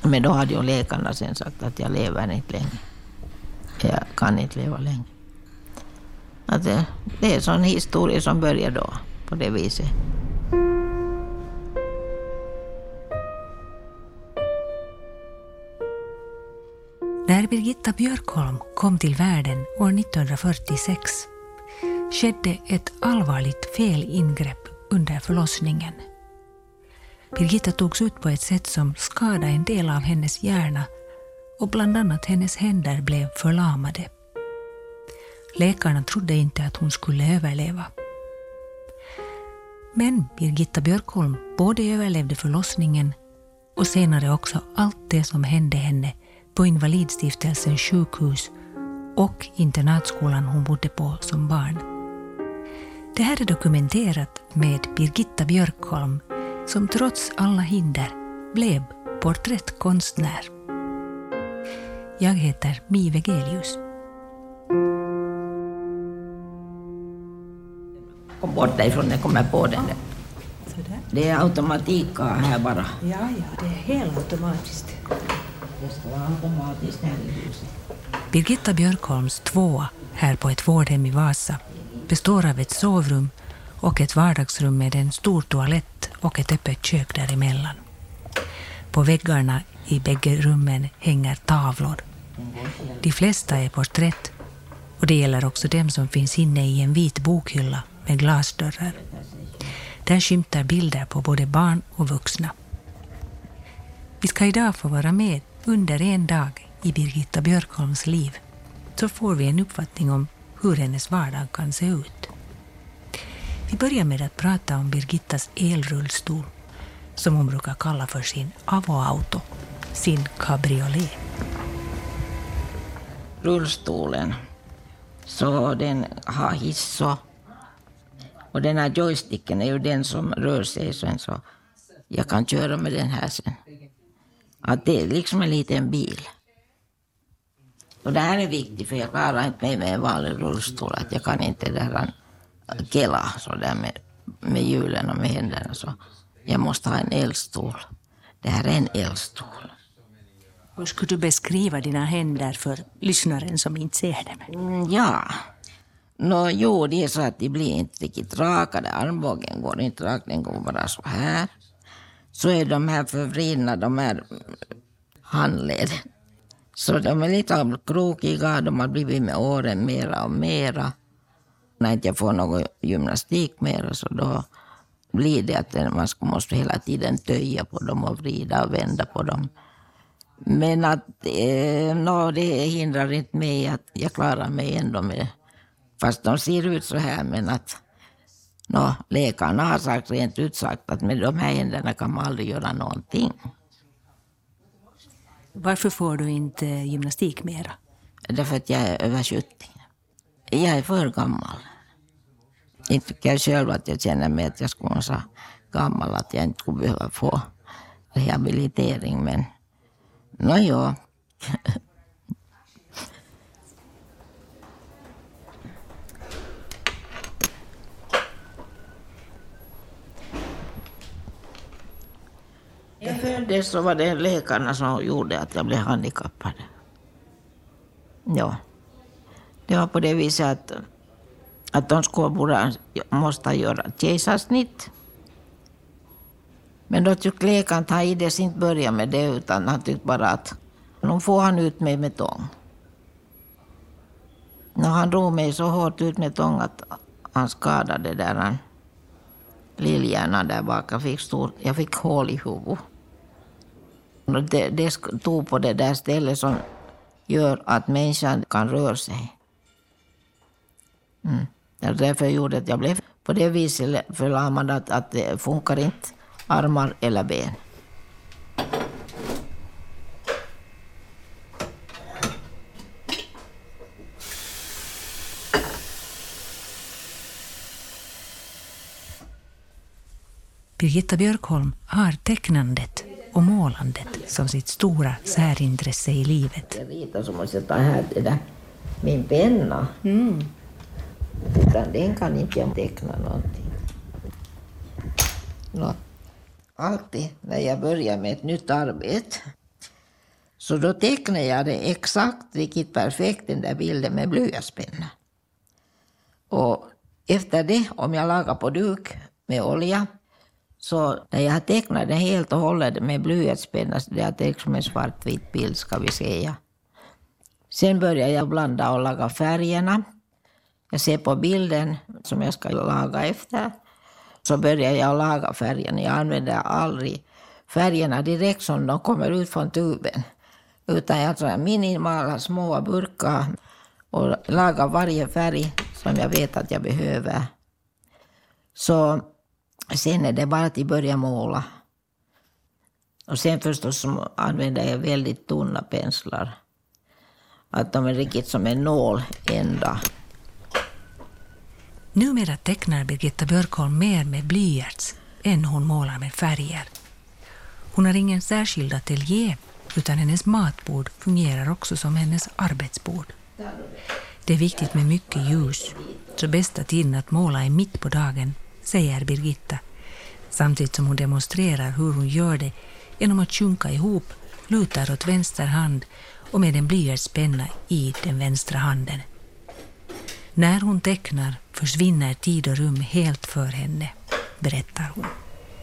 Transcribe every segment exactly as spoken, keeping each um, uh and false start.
Men då hade ju läkarna sen sagt att jag lever inte länge. Jag kan inte leva länge. Att det, det är en sån historia som börjar då, på det viset. När Birgitta Björkholm kom till världen år nittonhundrafyrtiosex skedde ett allvarligt felingrepp under förlossningen. Birgitta togs ut på ett sätt som skadade en del av hennes hjärna och bland annat hennes händer blev förlamade. Läkarna trodde inte att hon skulle överleva. Men Birgitta Björkholm både överlevde förlossningen och senare också allt det som hände henne på Invalidstiftelsens sjukhus och internatskolan hon bodde på som barn. Det här är dokumenterat med Birgitta Björkholm som trots alla hinder blev porträttkonstnär. Jag heter Mi Vegelius. Kom bort därifrån när jag kommer på den där. Det är automatik här bara. Ja, ja, det är helt automatiskt. Det ska vara automatiskt här i huset. Birgitta Björkholms tvåa här på ett vårdhem i Vasa består av ett sovrum och ett vardagsrum med en stor toalett och ett öppet kök däremellan. På väggarna i bägge rummen hänger tavlor. De flesta är porträtt och det gäller också dem som finns inne i en vit bokhylla med glasdörrar. Där skymtar bilder på både barn och vuxna. Vi ska idag få vara med under en dag i Birgitta Björkholms liv. Så får vi en uppfattning om hur hennes vardag kan se ut. Vi börjar med att prata om Birgittas elrullstol, som hon brukar kalla för sin avoauto, sin cabriolet. Rullstolen, så den har hiss och, och den här joysticken är ju den som rör sig sen, så jag kan köra med den här sen. Att det är liksom en liten bil. Och det här är viktigt, för jag klarar inte mig med en vanlig rullstol. Att jag kan inte där kela så där med, med hjulen och med händerna. Så jag måste ha en elstol. Det här är en elstol. Hur skulle du beskriva dina händer för lyssnaren som inte ser dem? Mm, ja, Nå, jo, det är så att de blir inte riktigt rakade. Armbågen går inte rakt, den går bara så här. Så är de här förvridna, de här handled. Så de är lite krokiga, de har blivit med åren mera och mera. När inte jag får någon gymnastik mera, så då blir det att man måste hela tiden töja på dem och vrida och vända på dem. Men att eh, no, det hindrar inte mig att jag klarar mig ändå med. Fast de ser ut så här, men att no, läkarna har sagt rent ut sagt att med de här händerna kan man aldrig göra någonting. Varför får du inte gymnastik mera? Därför att jag är över sjuttio. Jag är för gammal. Inte tycker jag själv att jag känner mig att jag skulle vara så gammal att jag inte skulle behöva få rehabilitering. Men nå ja. Jag föddes så var det läkarna som gjorde att jag blev handikappad. Ja. Det var på det viset att, att de skulle bara måste göra kejsarsnitt. Men då tyckte läkaren att han ides inte börja med det, utan han tyckte bara att de får han ut mig med tång. När han drog mig så hårt ut med tång att han skadade där han lillhjärnan där bak. Jag fick, stor, jag fick hål i huvudet. Det, det tog på det där stället som gör att människan kan röra sig. Mm. Det är därför jag gjorde att jag blev på det viset förlamad att, att det funkar inte armar eller ben. Birgitta Björkholm har tecknandet och målandet som sitt stora särintresse i livet. Jag ritar så måste jag ta här det där, min penna. Mm. Utan den kan inte jag teckna någonting. Nå, alltid när jag börjar med ett nytt arbete Så då tecknade jag det exakt, riktigt perfekt, den där bilden med blyertspenna. Och efter det, om jag lagar på duk med olja, så när jag tecknade den helt och hållet med blyertspenna, så det är liksom en svartvit bild, ska vi säga. Sen börjar jag blanda och laga färgerna. Jag ser på bilden som jag ska laga efter. Så börjar jag laga färgerna. Jag använder aldrig färgerna direkt som de kommer ut från tuben. Utan jag tar minimala små burkar och lagar varje färg som jag vet att jag behöver. Så sen är det bara att börja måla. Och sen förstås använder jag väldigt tunna penslar. Att de är riktigt som en nål ända. Numera tecknar Birgitta Björkholm mer med blyerts än hon målar med färger. Hon har ingen särskild ateljé, utan hennes matbord fungerar också som hennes arbetsbord. Det är viktigt med mycket ljus, så bästa tiden att måla är mitt på dagen, säger Birgitta, samtidigt som hon demonstrerar hur hon gör det genom att sjunka ihop, lutar åt vänster hand och med en blyertspenna i den vänstra handen. När hon tecknar försvinner tid och rum helt för henne, berättar hon.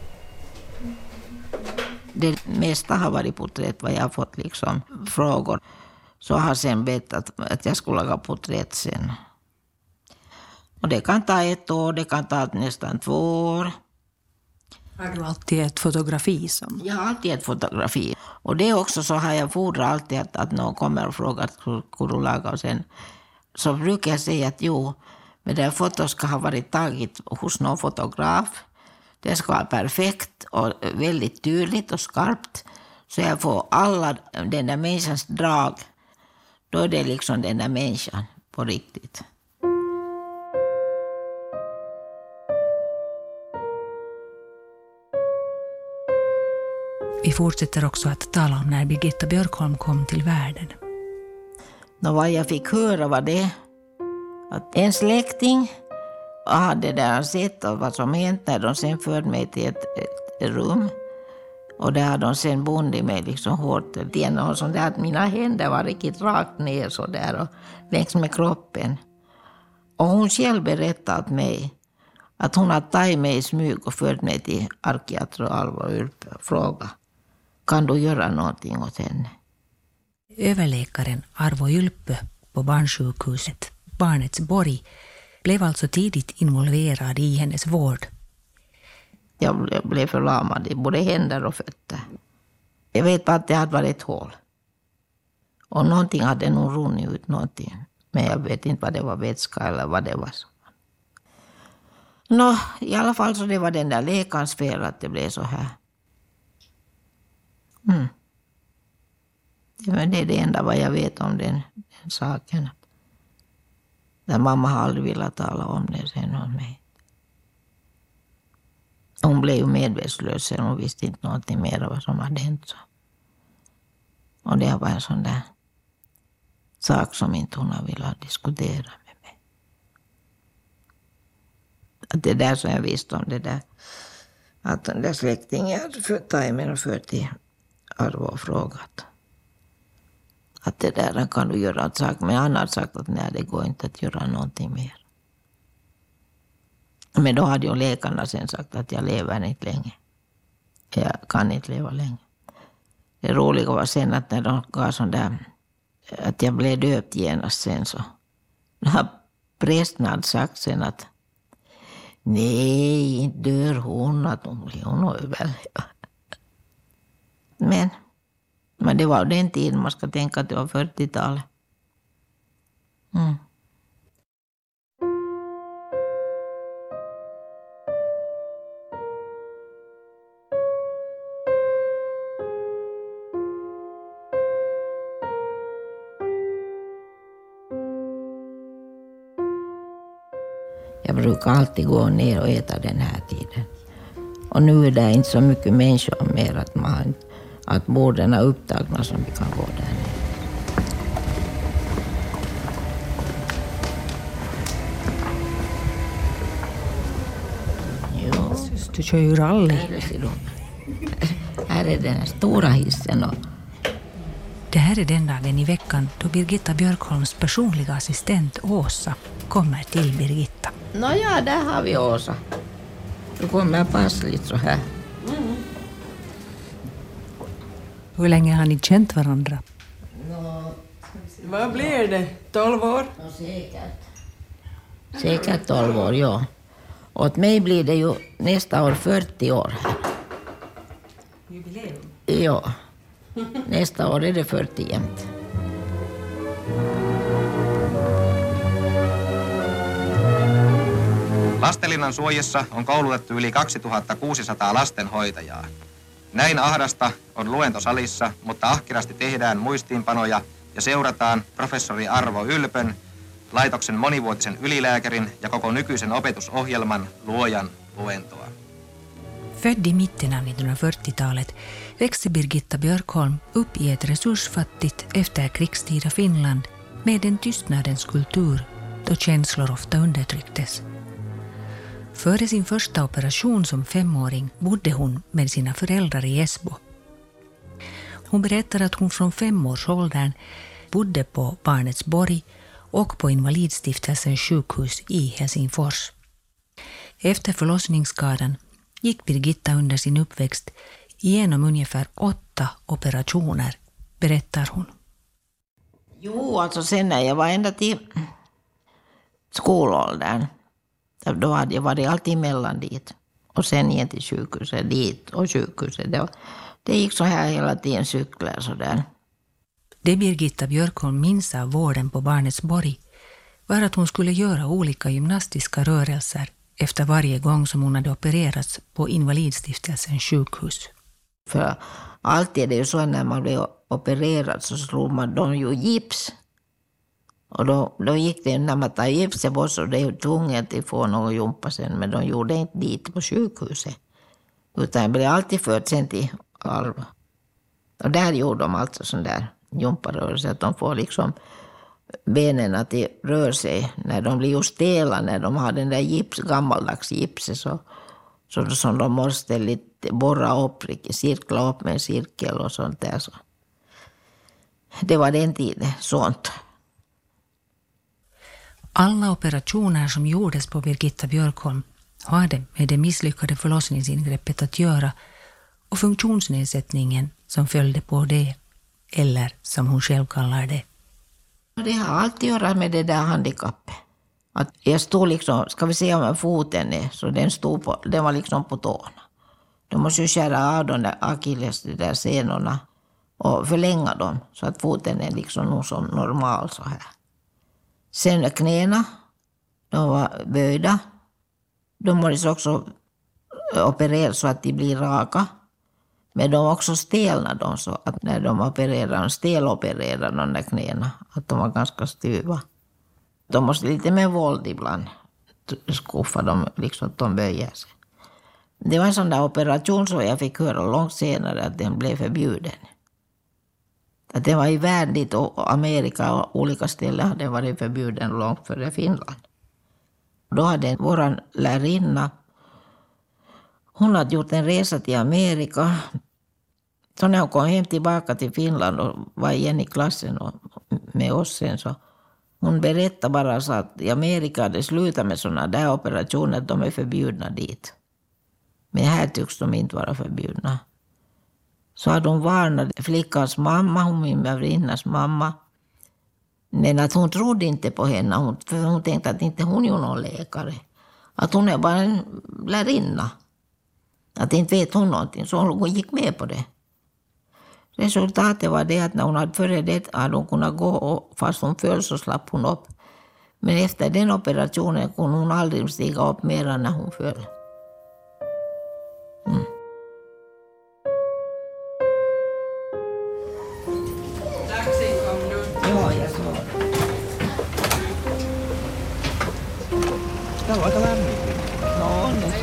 Det mesta har varit porträtt, vad jag har fått liksom frågor. Så har sen bett att, att jag skulle laga porträtt sen. Och det kan ta ett år, det kan ta nästan två år. Har du alltid ett fotografi som? Jag har alltid ett fotografi. Och det är också så har jag fordrat alltid att, att någon kommer och frågar hur skulle du laga. Och sen så brukar jag säga att jo, men det här fotot ska ha varit taget hos någon fotograf. Det ska vara perfekt och väldigt tydligt och skarpt. Så jag får alla den där människans drag. Då är det liksom den där människan på riktigt. Vi fortsätter också att tala om när Birgitta Björkholm kom till världen. Nå, vad jag fick höra var det att en släkting hade där sett och vad som hänt när de sen förde mig till ett, ett rum. Och där hade de sen bundit mig liksom hårt igen och sånt där att mina händer var riktigt rakt ner så där och längs med kroppen. Och hon själv berättade åt mig att hon hade tagit mig i smyg och fört mig till arkiatro Alva Ylppö och frågade, kan du göra någonting åt henne? Överläkaren Arvo Ylppö på barnsjukhuset, Barnets borg, blev alltså tidigt involverad i hennes vård. Jag blev förlamad i både händer och fötter. Jag vet bara att det hade varit ett hål. Och någonting hade nog runnit ut någonting. Men jag vet inte vad det var, vätska eller vad det var. Nå, i alla fall så det var den där läkarens fel att det blev så här. Mm. Det är det enda vad jag vet om den, den saken. Där mamma har aldrig velat tala om det sen om mig. Hon blev ju medvetslös sen och visste inte någonting mer vad som hade hänt. Så. Och det var en sån där sak som inte hon har velat diskutera med mig. Att det där som jag visste om det där. Att den där släktingen hade fört mig och fört till Arvo och frågat. Att det där kan du göra en sak. Men han hade sagt att nej, det går inte att göra någonting mer. Men då hade ju läkarna sen sagt att jag lever inte länge. Jag kan inte leva länge. Det roliga var sen att när de gav sån där, att jag blev döpt genast sen så. Prästen hade sagt sen att nej, inte dör hon, att hon blir hon överleva. Men, men det var den tiden, man ska tänka att det var fyrtiotalet. Mm. Jag brukar alltid gå ner och äta den här tiden. Och nu är det inte så mycket människor mer att, man, att borden är upptagna som vi kan gå där nere. Jo. Du kör ju rally. Här är, här är den här stora hissen och Det här är den dagen i veckan då Birgitta Björkholms personliga assistent Åsa kommer till Birgitta. Nåja, där har vi Åsa. Du kommer passligt så här. Mm. Hur länge har ni känt varandra? Nå, vad blir det? tolv år? Nå, säkert. Säkert tolv år, ja. Åt mig blir det ju nästa år fyrtio år här. Jubileum? Ja. Nästa år är det fyrtio jämt. Lastenlinnan suojissa on koulutettu yli kaksituhattakuusisataa lastenhoitajaa. Näin ahdasta on luentosalissa, mutta ahkerasti tehdään muistiinpanoja ja seurataan professori Arvo Ylpön, laitoksen monivuotisen ylilääkärin ja koko nykyisen opetusohjelman luojan luentoa. Född i mitten av nittonhundrafyrtiotalet växte Birgitta Björkholm upp i ett resursfattigt efterkrigstida Finland med en tystnadens kultur då känslor ofta undertrycktes. Före sin första operation som femåring bodde hon med sina föräldrar i Esbo. Hon berättar att hon från femårsåldern bodde på Barnets borg och på Invalidstiftelsens sjukhus i Helsingfors. Efter förlossningsskadan gick Birgitta under sin uppväxt igenom ungefär åtta operationer, berättar hon. Jo, alltså sen när jag var ända till skolåldern, då hade jag varit alltid emellan dit. Och sen igen till sjukhuset, dit och sjukhuset. Det, var, det gick så här hela tiden, cyklar så där. Det Birgitta Björkholm minns av vården på Barnets borg var att hon skulle göra olika gymnastiska rörelser efter varje gång som hon hade opererats på Invalidstiftelsens sjukhus. För alltid är det ju så när man blev opererad så slog man dem ju gips. Och då, då gick det, när man tar gipset bort så det är ju tvunget att få någon jumpa sen. Men de gjorde inte dit på sjukhuset. Utan jag blev alltid fört sen till Alva. Och där gjorde de alltså sån där jumparörelse. Att de får liksom benen att det rör sig. När de blir ju stela, när de har den där gips, gammaldags gipset. Så, så som de måste lite borra upp, cirkla upp med en cirkel och sånt där. Så. Det var den tiden, sånt. Alla operationer som gjordes på Birgitta Björkholm hade med det misslyckade förlossningsingreppet att göra och funktionsnedsättningen som följde på det, eller som hon själv kallar det. Det har alltid att göra med det där handikappet. Att jag stod liksom, ska vi se om foten är, så den, stod på, den var liksom på tårna. De måste ju skära av de där akilles, de där senorna och förlänga dem så att foten är liksom nog som normal så här. Sen knäna, de var böjda. De måste också operera så att de blir raka. Men de var också stelna de, så att när de opererade, stelopererade de där knäna, att de var ganska styva. De måste lite med våld ibland skuffa dem, liksom att de böjer sig. Det var en sån där operation som jag fick höra långt senare att den blev förbjuden. Att det var i världen dit och Amerika och olika ställen hade varit förbjuden långt före Finland. Då hade vår lärarinna, hon hade gjort en resa till Amerika. Så när hon kom hem tillbaka till Finland och var igen i klassen och med oss sen, så hon berättade bara så att i Amerika hade slutat med sådana där operationer, de är förbjudna dit. Men här tycks de inte vara förbjudna. Så hade hon varnat flickans mamma, hon min väninnas mamma. Men att hon trodde inte på henne, hon, för hon tänkte att inte hon är någon läkare. Att hon är bara en lärinna. Att inte vet hon någonting, så hon gick med på det. Resultatet var det att när hon hade före det hade hon kunnat gå, och fast hon föll så slapp hon upp. Men efter den operationen kunde hon aldrig stiga upp mer än när hon föll. Mm. Taxin kom nu. Ja, jag såg det. Tämä on aika lämmin. No on nyt.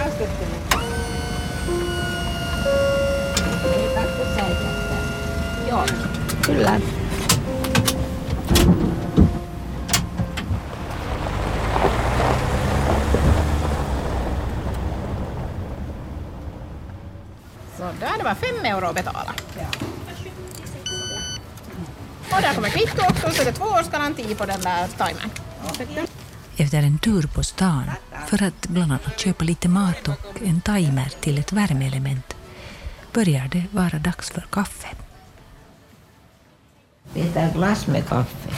Ei tarvitse säikähtää. Joo, kyllä. Så där, det var fem euro att betala. Och där kommer kvitto också, så det är två års garanti på den där timern. Efter en tur på stan för att bland annat köpa lite mat och en timer till ett värmeelement börjar det vara dags för kaffe. Vi tar glass med kaffe.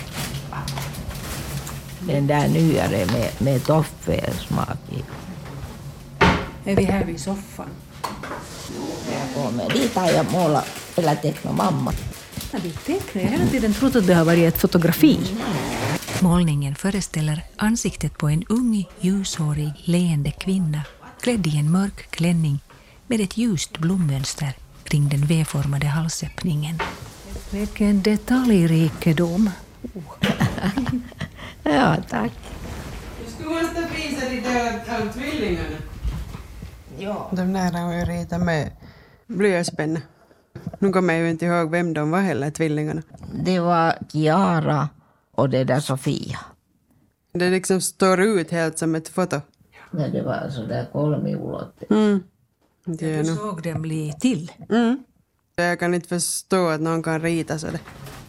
Den där nyare med, med toffelsmak i. Är vi här vid soffan? Jag kommer dit har jag målat eller tecknat mamma. Ja, vi tecknar. Jag har hela tiden trott att det har varit ett fotografi. Målningen föreställer ansiktet på en ung, ljushårig, leende kvinna klädd i en mörk klänning med ett ljust blommönster kring den V-formade halsöppningen. Vilken detaljrikedom! Ja, tack. Du skulle måste visa lite av tvillingarna. Ja. De där har jag ritat med blyertspenna. Nu kommer jag ju inte ihåg vem de var heller, tvillingarna. Det var Chiara och det där Sofia. Det liksom står ut helt som ett foto. Men det var så där kolmiulot. Mm. Det är Du nog. såg dem bli till. Mm. Jag kan inte förstå att någon kan rita så det.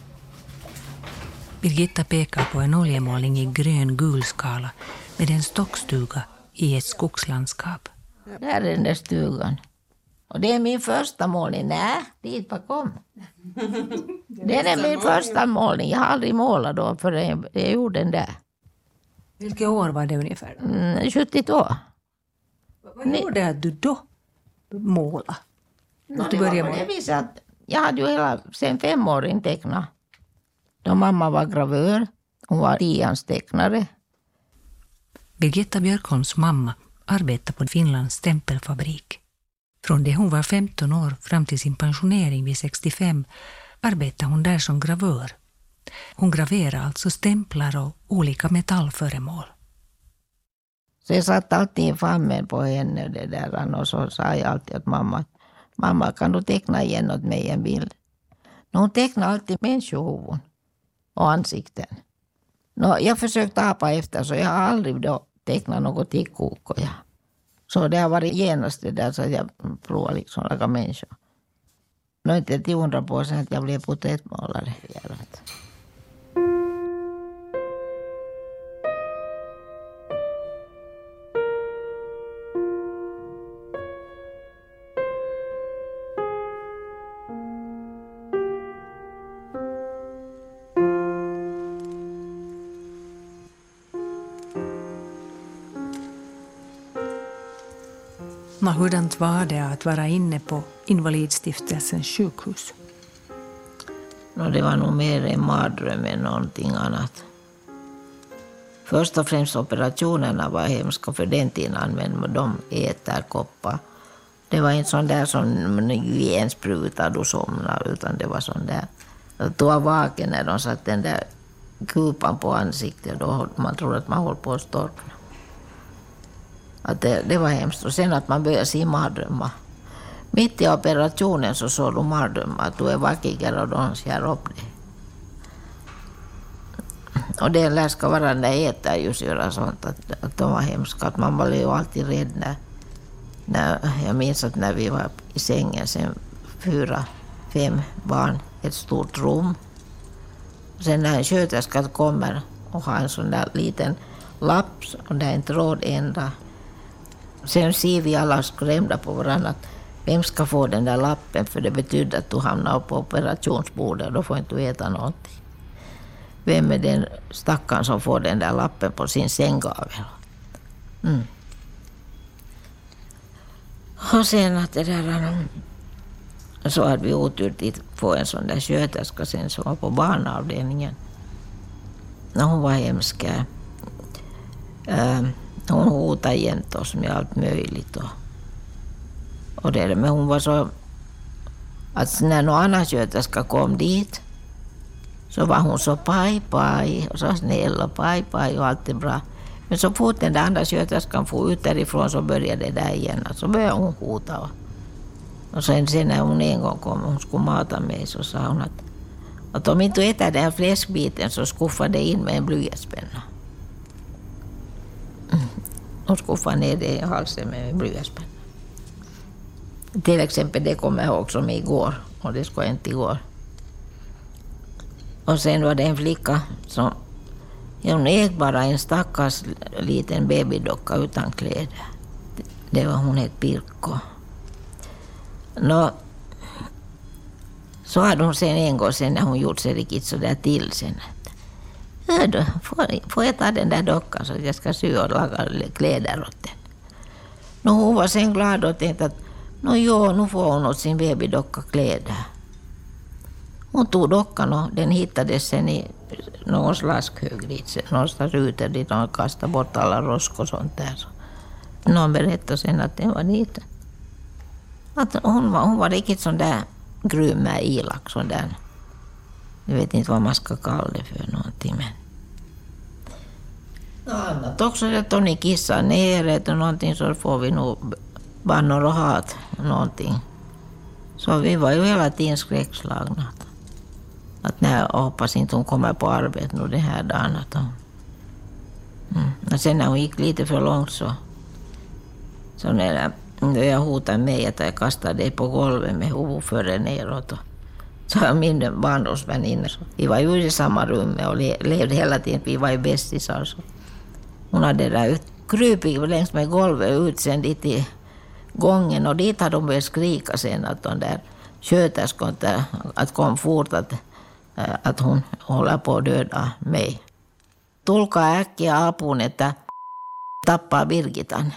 Birgitta pekar på en oljemålning i grön-gul skala med en stockstuga i ett skogslandskap. Där är den där stugan. Och det är min första målning. Nej, dit bakom. Det är min första målning. Jag har aldrig målat då förrän jag gjorde den där. Vilket år var det ungefär? Mm, sjuttiotvå. Vad gjorde att du då måla? No, du det var började på det måla? viset att jag hade ju hela sen fem år intecknat. Då mamma var gravör. Hon var tians tecknare. Birgitta Björkholms mamma arbetade på Finlands stämpelfabrik. Från det hon var femton år fram till sin pensionering vid sextiofem arbetade hon där som gravör. Hon graverade alltså stämplar och olika metallföremål. Så jag satt alltid i famnen på henne det där, och så sa jag alltid att mamma, mamma kan du teckna igen åt mig en bild? No, hon tecknade alltid människohuvuden och ansikten. No, jag försökte apa efter så jag har aldrig då tecknat något tickkokoja. Så det har varit genast det där så jag provar liksom laga människor. No, inte till hundra procent att jag blev porträttmålare. Men hurdant var det att vara inne på Invalidstiftelsens sjukhus? No, det var nog mer en mardröm än någonting annat. Först och främst operationerna var hemska för den tiden använde de äterkoppar. Det var inte sån där som i en spruta du somnar utan det var sån där. Du var vaken när de satt den där kupan på ansiktet då man trodde att man höll på att storkna. Att det, det var hemskt. Och sen att man började se mardrömmar. Mitt i operationen så såg du mardrömmar. Att du är vakigare och de skär upp det. Och det lär ska vara när jag äter just göra sånt. Att, att de var hemska. Att man var ju alltid rädd när, när... Jag minns att när vi var i sängen sen fyra, fem barn. Ett stort rum. Sen när en sköterska kommer och har en sån där liten lapp. Och det är en tråd ända. Sen ser vi alla skrämda på varandra att vem ska få den där lappen för det betyder att du hamnar på operationsbordet och då får inte du äta någonting. Vem är den stackaren som får den där lappen på sin sänggavel? Mm. Och sen att det där så hade vi otur att få en sån där sköterska sen som var på barnavdelningen. När hon var hemsk. Äh, Hon hotade jämt oss med allt möjligt. Och, och det, men hon var så... Att när någon annan sköterska kom dit så var hon så paj, paj och så snäll och paj, paj och allt är bra. Men så fort den där andra sköterskan få ut därifrån så började det där igen. Så började hon hota. Och, och sen, sen när hon en gång kom och hon skulle mata mig så sa hon att, att om inte du äter den här fläskbiten så skuffar det in med en blyertspenna. Hon skuffade ner det i halsen med blyertspenna. Till exempel det kommer jag ihåg som igår. Och det skulle inte igår. Och sen var det en flicka som hon ägde bara en stackars liten babydocka utan kläder. Det var hon ett Pirkko. Nå, så hade hon sen en gång sen när hon gjort sig riktigt så där till sen. Hördu, får, får jag ta den där dockan så att jag ska sy och laga kläder åt den. Nå, hon var sen glad och tänkte att nå jo, nu får hon åt sin babydocka kläder. Hon tog dockan och den hittades sen i någon slaskhög dit, någonstans ute dit hon kastade bort alla rosk och sånt där. Någon berättade sen att den var dit. Att hon var, hon var riktigt sån där grym med ilak, sån där. Jag vet inte vad man ska kalla det för någonting, men... Annat också att om ni kissar ner eller någonting så får vi nog bannor och hat någonting. Så vi var ju hela tiden skräckslagna. Att när jag hoppas inte hon kommer på arbete nu den här dagen. Att hon... mm. Och sen när hon gick lite för långt så... Så när jag hotade mig att jag kastade dig på golvet med huvudet före neråt. Så jag min barndomsväninna. Vi var ju i samma rum och levde hela tiden. Vi var ju bästisar. Så. Hon hade där krupit längs med golvet ut sen dit i gången. Och dit hade de börjat skrika sen att de där sköterskan att kom fort att, att hon håller på att döda mig. Tulkaa äkkiä apuun, että tappaa Birgitan.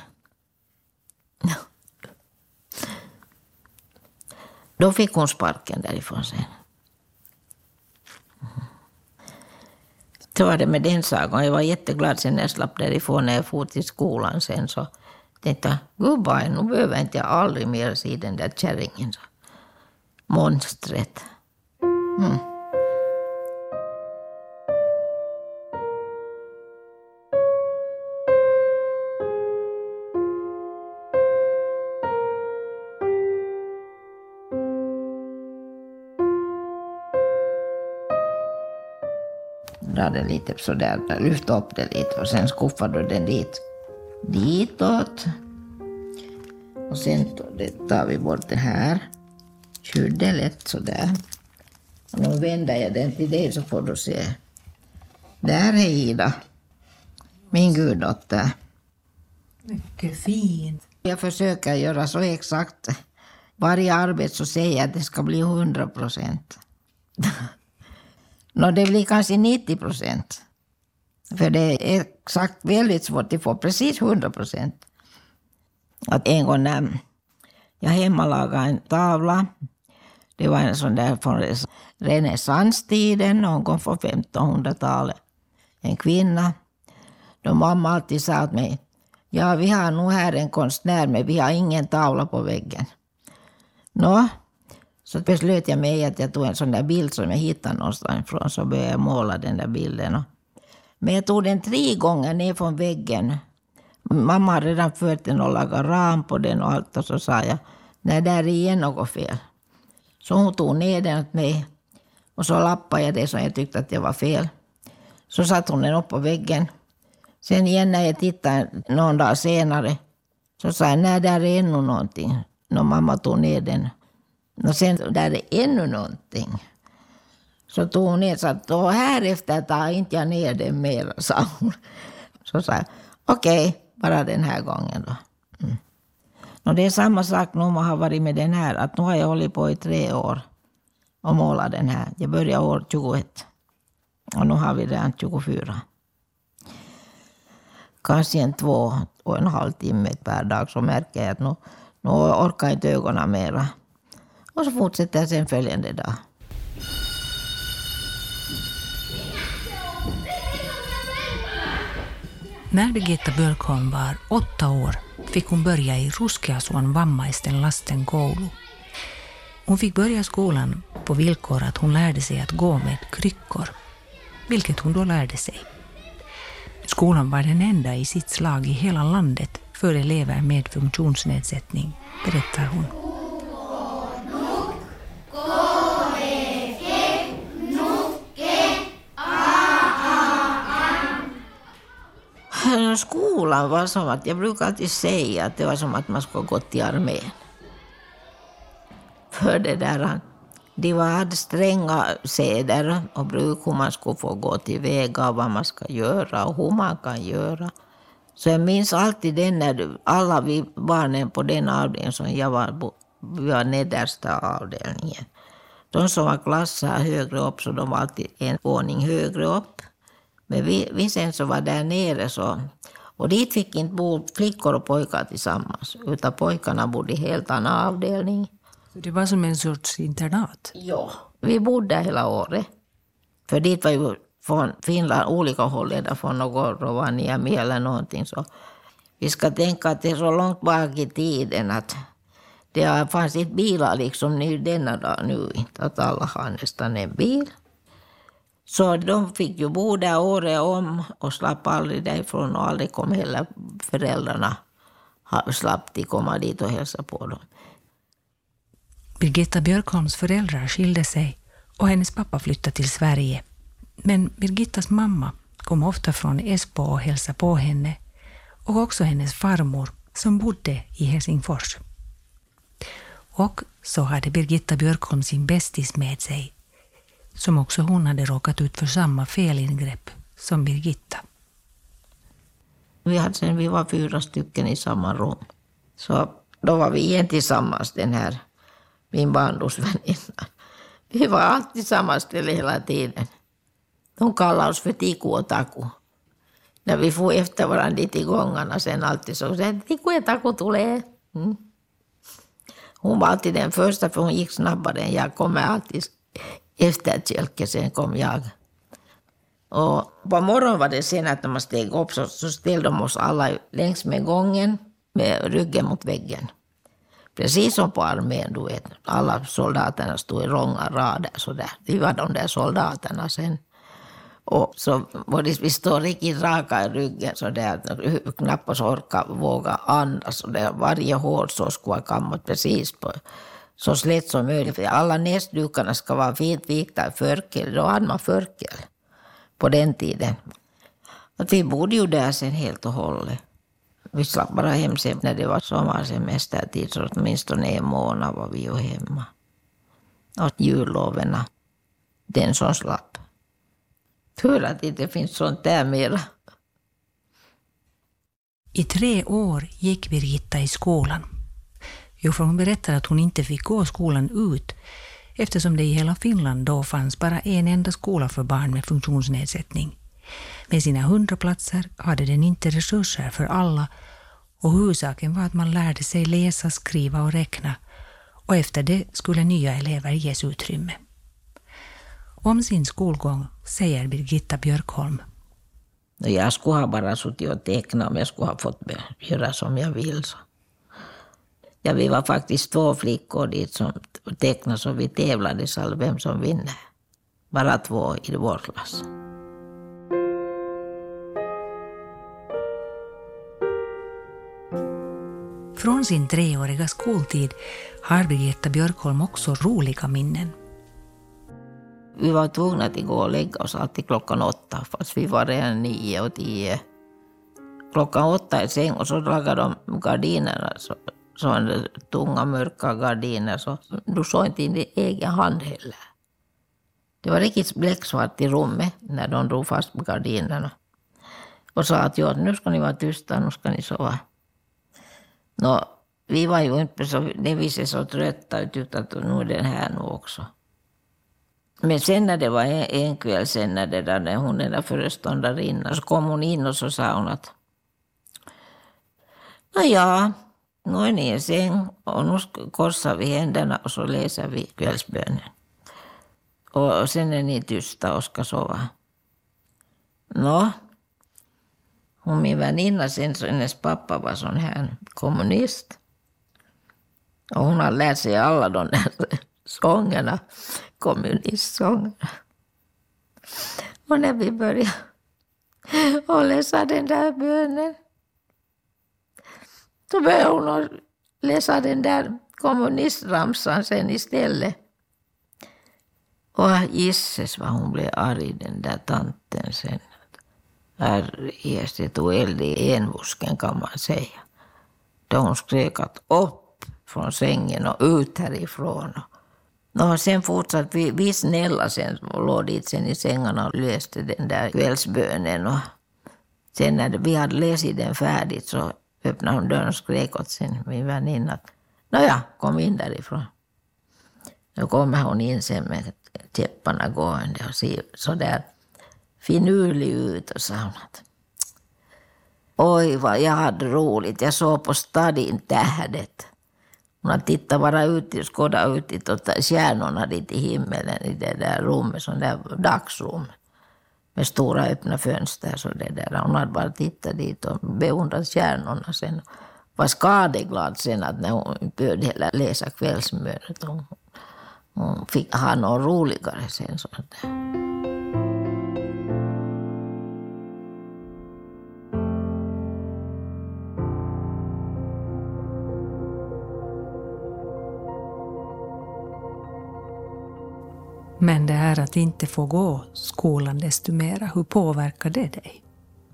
Då fick hon sparken därifrån sen. Så var det med den sagan. Jag var jätteglad sen när jag slapp därifrån när jag for till skolan sen. Så tänkte jag, goodbye, nu behöver inte jag aldrig mer se den där kärringen. Så. Monstret. Mm. Hade lite så där, lyfte upp det lite och sen skuffade den dit, ditåt. Och sen tar vi bort det här, skyddet lätt så där. Och nu vänder jag den till dig så får du se. Där är Ida, min guddotter. Mycket fint. Jag försöker göra så exakt. Varje arbete så säger jag att det ska bli hundra procent. Nå, det blir kanske nittio procent. För det är exakt väldigt svårt att få precis hundra procent. Att en gång när jag hemmalagade en tavla. Det var en sån där från renässanstiden. Hon kom från femtonhundratalet. En kvinna. Då mamma alltid sa till mig. Ja, vi har nog här en konstnär men vi har ingen tavla på väggen. Nå. Så beslöt jag mig att jag tog en sån där bild som jag hittade någonstans ifrån. Så började jag måla den där bilden. Men jag tog den tre gånger ner från väggen. Mamma hade redan fört den och lagat ram på den och allt. Och så sa jag, nej där är igen något fel. Så hon tog ner den åt mig. Och så lappade jag det som jag tyckte att det var fel. Så satt hon den upp på väggen. Sen igen när jag tittade någon dag senare. Så sa jag, nej där är ännu någonting. När mamma tog ner den. Och sen där är ännu någonting. Så tog hon ner så att då här efter tar inte jag ner den mer, sa hon. Så sa jag, okej, okay, bara den här gången då. Mm. Och det är samma sak nu man har varit med den här. Att nu har jag hållit på i tre år och målat den här. Jag började år tjugoett. Och nu har vi redan tjugofyra. Kanske en två och en halv timme per dag så märker jag att nu, nu orkar inte ögonen mera. Och så fortsätter jag sen följande dag. När Birgitta Björkholm var åtta år fick hon börja i Ruskeasuon vammaisten lasten koulu. Hon fick börja skolan på villkor att hon lärde sig att gå med kryckor, vilket hon då lärde sig. Skolan var den enda i sitt slag i hela landet för elever med funktionsnedsättning, berättar hon. Skolan var som att, jag brukar alltid säga att det var som att man skulle gå till armén. För det där, De var, hade stränga seder och bruk hur man skulle få gå till väga och vad man ska göra och hur man kan göra. Så jag minns alltid den när alla vi barnen på den avdelningen som jag var, vi var nedersta avdelningen. De som var klasser högre upp så de var alltid en ordning högre upp. Men vi, vi sen så var där nere så, och dit fick inte bo flickor och pojkar tillsammans, utan pojkarna bodde i helt annan avdelning. Så det var som en sorts internat? Ja, vi bodde hela året. För dit var ju från Finland olika håll, där från något Rovaniemi eller någonting så. Vi ska tänka att det är så långt bak i tiden att det fanns inte bilar liksom nu denna dag nu inte, att alla har nästan en bil. Så de fick ju bo där året om och slapp aldrig därifrån och aldrig kom heller föräldrarna slapp de komma dit och hälsa på dem. Birgitta Björkholms föräldrar skilde sig och hennes pappa flyttade till Sverige. Men Birgittas mamma kom ofta från Esbo och hälsade på henne och också hennes farmor som bodde i Helsingfors. Och så hade Birgitta Björkholm sin bästis med sig, som också hon hade råkat ut för samma felingrepp som Birgitta. Vi hade sen vi var fyra stycken i samma rum. Så då var vi igen tillsammans, den här min barndomsväninna. Vi var alltid samma ställe hela tiden. De kallade oss för Tiku och Taku. När vi får efter varandra dit i gångarna sen alltid så sa Tiku och Taku tulee. Mm. Hon var alltid den första för hon gick snabbare än jag. Kom alltid efter kälke, sen kom jag. Och på morgonen var det sen att när man steg upp så, så ställde de oss alla längs med gången med ryggen mot väggen. Precis som på armén, du vet. Alla soldaterna stod i långa rader sådär. Det var de där soldaterna sen. Och så var det, vi står riktigt raka i ryggen sådär. Knappast orka våga andas. Så där, varje hår så skulle vara kammat precis på så slätt som möjligt. För alla näsdukarna ska vara fint vikta i förkel. Då hade man förkel på den tiden. Att vi bodde ju där sen helt och hållet. Vi slapp bara hem sen när det var sommarsemestertid. Så åtminstone en månad var vi ju hemma. Och julloverna, den som slapp. För att det inte finns sånt där mera. I tre år gick Birgitta i skolan. Jo, för hon berättade att hon inte fick gå skolan ut eftersom det i hela Finland då fanns bara en enda skola för barn med funktionsnedsättning. Med sina hundra platser hade den inte resurser för alla och huvudsaken var att man lärde sig läsa, skriva och räkna och efter det skulle nya elever ges utrymme. Om sin skolgång säger Birgitta Björkholm. Jag skulle ha bara suttit och tecknat om jag skulle ha fått göra som jag vill. Så. Ja, vi var faktiskt två flickor dit som tecknade så vi tävlade så vem som vinner. Bara två i vår klass. Från sin treåriga skoltid har Birgitta Björkholm också roliga minnen. Vi var tvungna att gå och lägga oss alltid klockan åtta, fast vi var redan nio och tio. Klockan åtta i säng och så lagade de gardinerna, så, så tunga mörka gardiner, så du såg inte in i egen hand heller. Det var riktigt bläcksvart i rummet när de drog fast gardinerna. Och sa att ja, nu ska ni vara tysta, nu ska ni sova. Nå, vi var ju inte så, det visade så trötta och tyckte att nu är den här nu också. Men sen när det var en, en kväll sen när, det där, när hon är där föreståndarinnan så kom hon in och så sa hon att ja, nu är ni i säng och nu korsar vi händerna och så läser vi kvällsbönen. Och sen är ni tysta och ska sova. Nå, hon min väninna sen så hennes pappa var sån här kommunist. Och hon har lärt sig alla de där sångerna, kommunistsångerna. Och när vi började och läsa den där bönen så började hon att läsa den där kommunistramsan sen istället. Och gisses vad hon blev arg den där tanten sen. Här det tog eld i envusken kan man säga. Då hon skrek att upp från sängen och ut härifrån. No, sen fortsatte vi, vi snälla sen låg dit sen i sängarna och läste den där kvällsbönen. Och sen när vi hade läst den färdigt så öppnade hon dörren och skrek åt sin min väninna att nåja, kom in därifrån. Då kommer hon in sen med käpparna gående och ser så där finurlig ut och sa hon att oj vad jag hade roligt, jag såg på stadin tähdet. Hon har tittat bara ut och skådat ut i stjärnorna dit i himmelen i det där rummet, sån där dagsrum med stora öppna fönster. Så det där. Hon hade bara tittat dit och beundrat stjärnorna sen. Var skadeglad sen att när hon började hela läsa kvällsmötet. Hon, hon fick ha något roligare sen. Så där. Men det här att inte få gå skolan desto mera, hur påverkar det dig?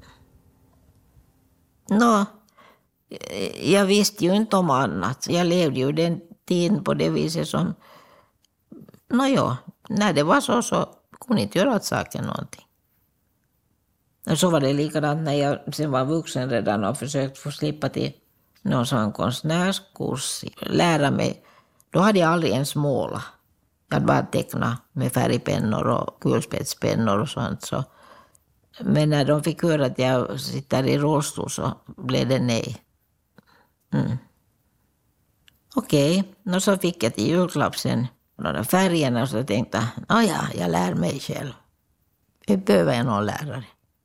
Nå, jag visste ju inte om annat. Jag levde ju den tiden på det viset som... Nå ja, när det var så så kunde inte göra åt saken någonting. Och så var det likadant när jag sen var vuxen redan och försökte få slippa till någon sån konstnärskurs. Lära mig, då hade jag aldrig ens målat. Jag hade bara tecknat med färgpennor och kulspetspennor och sånt. Så. Men när de fick höra att jag sitter i rollstol så blev det nej. Mm. Okej, okay. Och så fick jag till julklapp sen de där färgerna och så tänkte jag, ja, jag lär mig själv. Jag behöver jag någon lärare.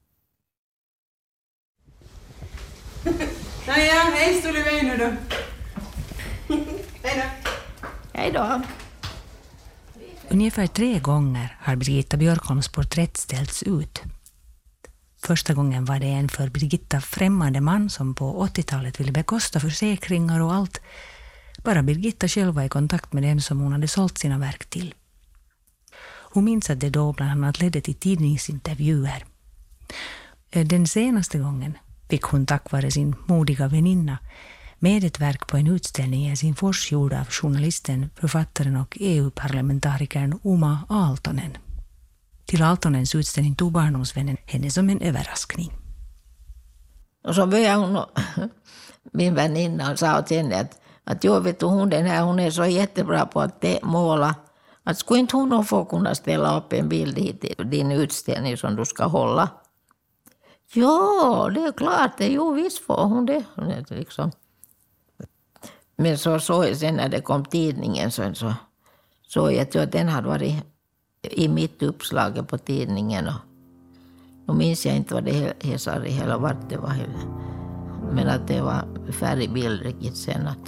Naja, hej Stolivej nu då. Hej då. Hej då. Ungefär tre gånger har Birgitta Björkholms porträtt ställts ut. Första gången var det en för Birgitta främmande man som på åttiotalet ville bekosta försäkringar och allt. Bara Birgitta själv var i kontakt med dem som hon hade sålt sina verk till. Hon minns att det då bland annat ledde till tidningsintervjuer. Den senaste gången fick hon tack vare sin modiga väninna med ett verk på en utställning i Helsingfors gjord av journalisten, författaren och E U-parlamentarikern Uma Aaltonen. Till Aaltonens utställning tog barndomsvännen henne som en överraskning. Och så började hon, min väninna, och sa till henne att, att jag vet hon den här, hon är så jättebra på att te- måla. Att skulle inte hon nog få kunna ställa upp en bild hit i din utställning som du ska hålla? Ja, det är klart, det, jo visst får hon det. Liksom. Men så såg jag sen när det kom tidningen så så såg jag att den hade varit i mitt uppslag på tidningen. Och då minns jag inte vad det hesade eller vart det var heller. Men att det var färgbilder sen att...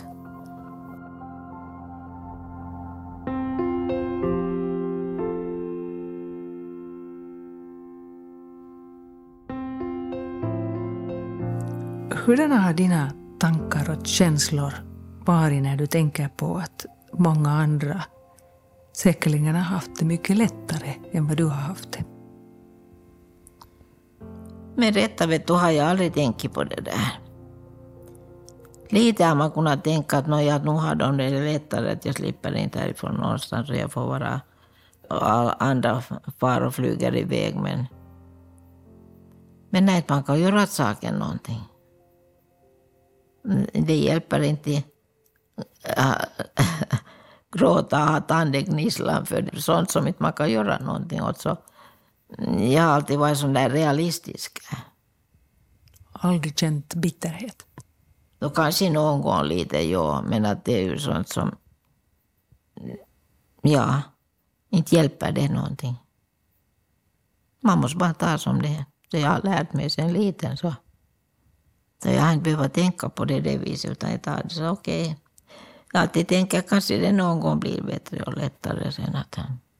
Hurdana har dina tankar och känslor varit när du tänker på att många andra säkerligen har haft det mycket lättare än vad du har haft det? Men rätta vet du har jag aldrig tänkt på det där. Lite har man kunnat tänka att nåja, nu har de det lättare att jag slipper inte härifrån någonstans och jag får vara andra far och flyger iväg. Men, men nej, man kan göra saken någonting. Det hjälper inte att gråta och ha tandegnisslan för sånt som inte man kan göra någonting åt. Så jag har alltid varit sån där realistisk. Aldrig känt bitterhet? Då kanske någon gång lite, ja. Men att det är ju sånt som... Ja, inte hjälper det någonting. Man måste bara ta som det är. Så jag har lärt mig sen liten så. Så jag har inte behövt tänka på det det viset utan jag tar det så okej. Okay. Jag alltid tänker kanske det någon gång blir bättre och lättare sen att...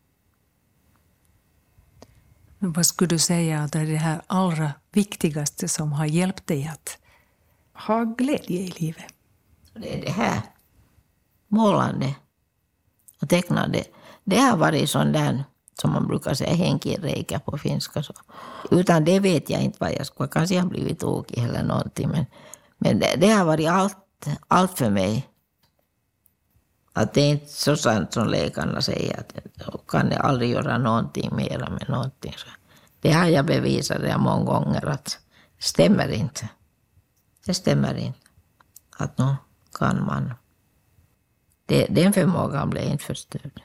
Men vad skulle du säga att det är det här allra viktigaste som har hjälpt dig att ha glädje i livet? Det är det här. Målande och tecknande. Det har varit sån där, som man brukar säga, henkireikä på finska. Så. Utan det vet jag inte vad jag ska. Kanske jag har blivit tokig eller någonting. Men, men det, det har varit allt, allt för mig. Att det är inte så sant som läkarna säger att kan jag aldrig göra någonting mera med någonting. Så det har jag bevisat det många gånger att det stämmer inte. Det stämmer inte. Att nu kan man. Det, den förmågan blir inte förstörd.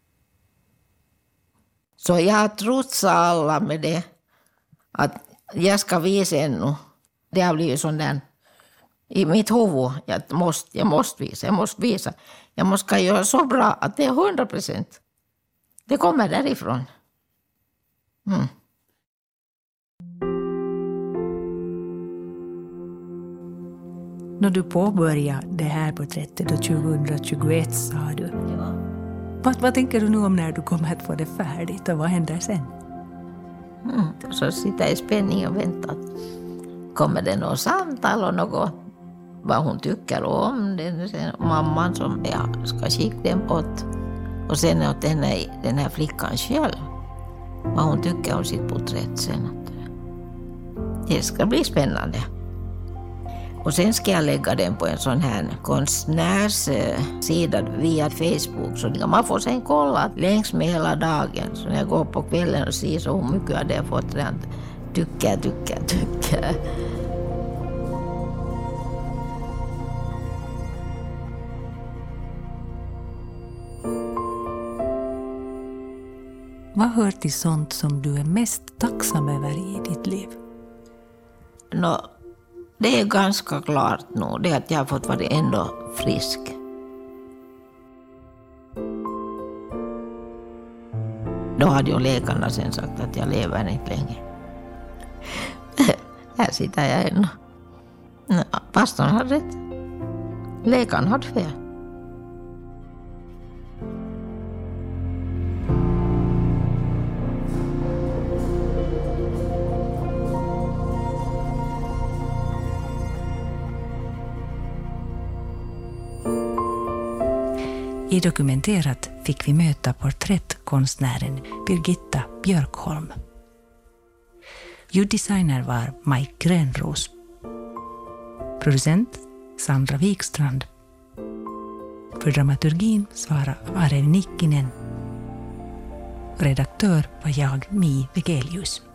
Så jag har trots alla med det att jag ska visa ännu. Det har blivit sån där i mitt huvud. Jag måste, jag måste visa, jag måste visa. Jag måste göra så bra att det är hundra procent. Det kommer därifrån. Mm. När du påbörjade det här porträttet då tjugohundratjugoett sa du. Ja. Vad, vad tänker du nu om när du kommer att få det färdigt och vad händer sen? Mm. Så sitter jag i spänning och väntar. Kommer det något samtal och något vad hon tycker om den, sen, mamman som jag ska skicka den åt. Och sen åt den här, den här flickan själv. Vad hon tycker om sitt porträtt sen. Det ska bli spännande. Och sen ska jag lägga den på en sån här konstnärssida via Facebook. Så man får sen kolla längs med hela dagen. Så när jag går på kvällen och ser så hur mycket jag hade fått redan tycka, tycka, tycka. Vad hör till sånt som du är mest tacksam över i ditt liv? Nå, det är ganska klart nu. Det är att jag har fått vara ändå frisk. Då hade ju läkarna sen sagt att jag lever inte länge. Här sitter jag ännu. Pastorn hade rätt. Läkaren hade fel. I Dokumenterat fick vi möta porträttkonstnären Birgitta Björkholm. Ljuddesigner var Mike Grönros. Producent Sandra Wikstrand. För dramaturgin svarade Are Nikkinen. Redaktör var jag, Mi Vegelius.